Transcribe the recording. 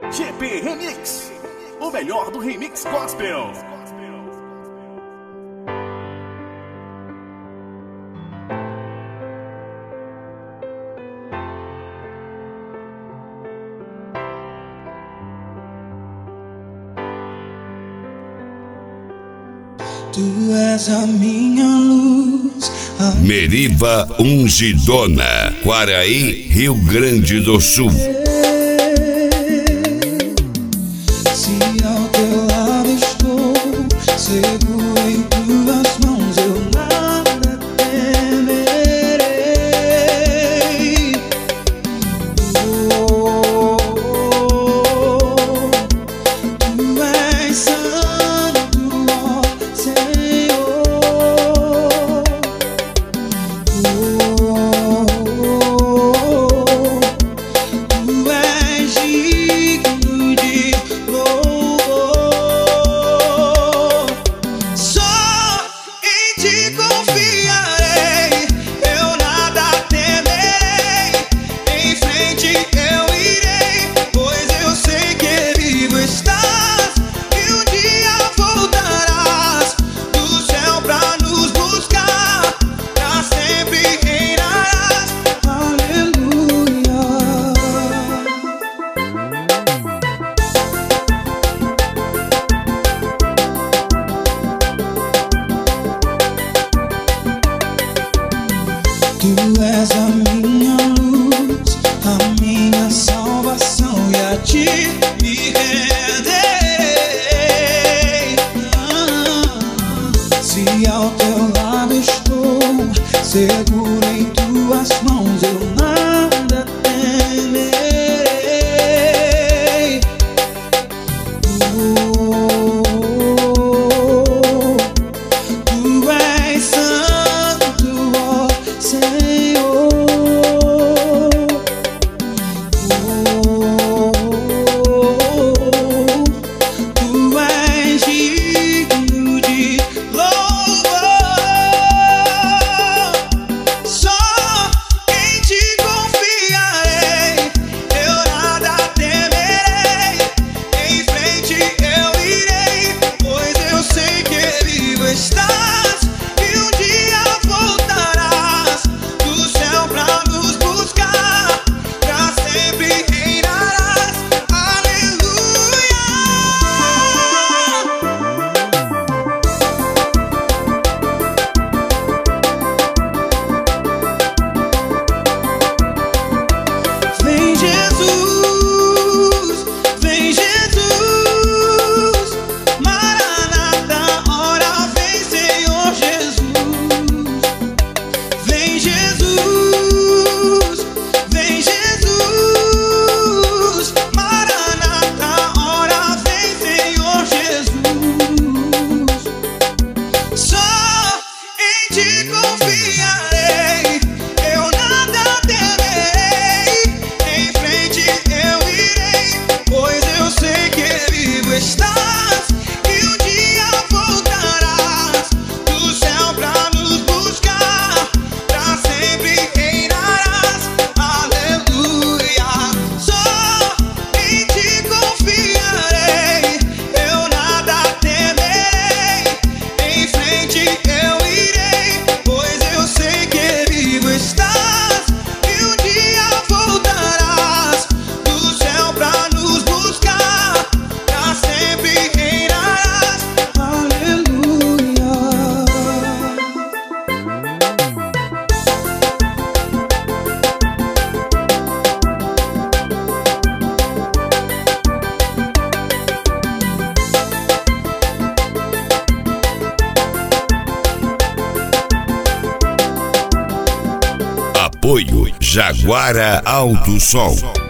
GP Remix, o melhor do remix gospel. Tu és a minha luz. Meriva Ungidona, Quaraí, Rio Grande do Sul. Se ao teu lado estou, seguro em tuas mãos, eu nada temerei. Tu és santo, ó Senhor. Tu és digno de louvor. Só em ti confiarei, eu nada temerei. Em frente eu irei, pois eu sei que vivo estás e um dia voltarás do céu pra nos buscar, pra sempre reinarás. Aleluia. Tu és a minha luz, a minha salvação, e a ti me renderei. Se ao teu lado estou, seguro em tuas mãos, eu nada temerei. Tu és santo, ó Senhor. Tu és digno de louvor. Só em ti confiarei, eu nada temerei. Em frente eu irei, pois eu sei que vivo estás e um dia voltarás do céu pra nos buscar, pra sempre reinarás. Aleluia. Vem Jesus, vem Jesus, Maranata, ora vem Senhor Jesus. Vem Jesus, vem Jesus, Maranata, ora vem Senhor Jesus. Só em ti confiarei, eu nada temerei. Em frente eu irei, pois eu sei que vivo estás e um dia voltarás do céu pra nos buscar, pra sempre reinarás. Aleluia. Só em ti confiarei, eu nada temerei. Em frente eu irei, pois eu sei que vivo estás e um dia voltarás do céu pra nos buscar, pra sempre reinarás. Aleluia. Apoio Jaguara Alto Som.